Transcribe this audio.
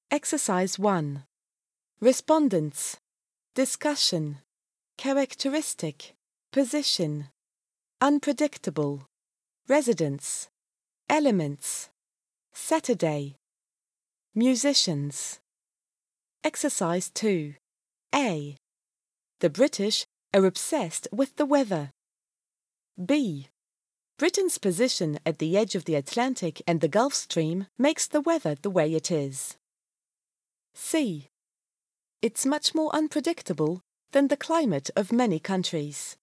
Exercise 1. Respondents. Discussion. Characteristic. Position. Unpredictable. Residents. Elements. Saturday. Musicians. Exercise 2. A. The British are obsessed with the weather. B. Britain's position at the edge of the Atlantic and the Gulf Stream makes the weather the way it is. C. It's much more unpredictable than the climate of many countries.